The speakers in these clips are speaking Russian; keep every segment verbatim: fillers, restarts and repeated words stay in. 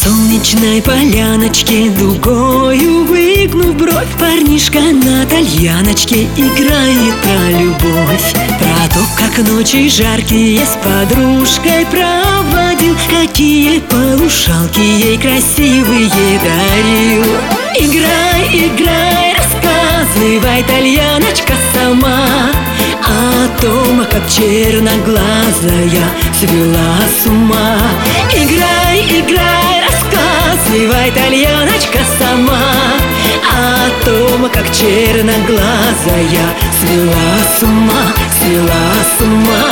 солнечной поляночке, дугою выгнув бровь, парнишка на тальяночке играет про любовь, про то, как ночи жаркие с подружкой проводил, какие полушалки ей красивые дарил. Играй, играй, рассказывай, тальяночка, сама о том, как черноглазая свела с ума. Играй, играй, рассказывай, тальяночка, сама о том, как черноглазая свела с ума, свела с ума.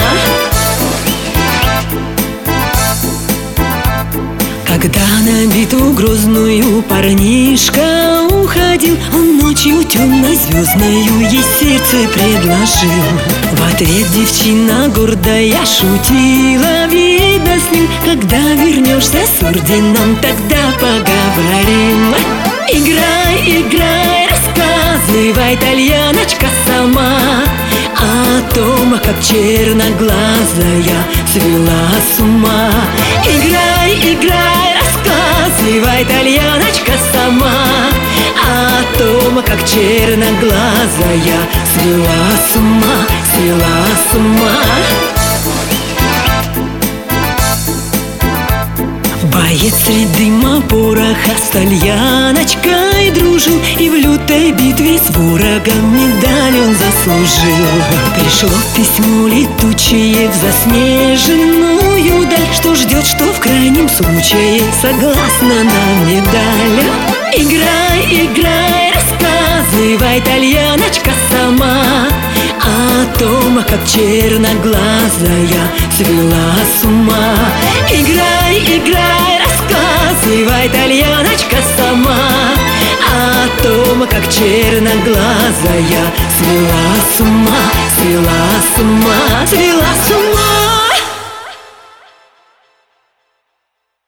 Когда на битву грозную парнишка уходил, он ночью темно-звездною ей сердце предложил. В ответ девчина гордая шутила, видно с ним: когда вернешься с орденом, тогда поговорим. Играй, играй, рассказывай, тальяночка, сама о том, как черноглазая свела с ума. Играй, играй, рассказывай, тальяночка, сама о том, как черноглазая свела с ума, свела с ума. Боец среди дыма пороха с тальяночкой дружил, и в лютой битве с ворогом медаль он заслужил. Пришло письмо летучее в заснеженную даль, что ждет, что в крайнем случае согласна на медаль. Играй, играй, рассказывай, тальяночка, сама о том, как черноглазая свела с ума. Играй, играй, рассказывай, тальяночка, сама о том, как черноглазая свела с ума, свела с ума, свела с ума.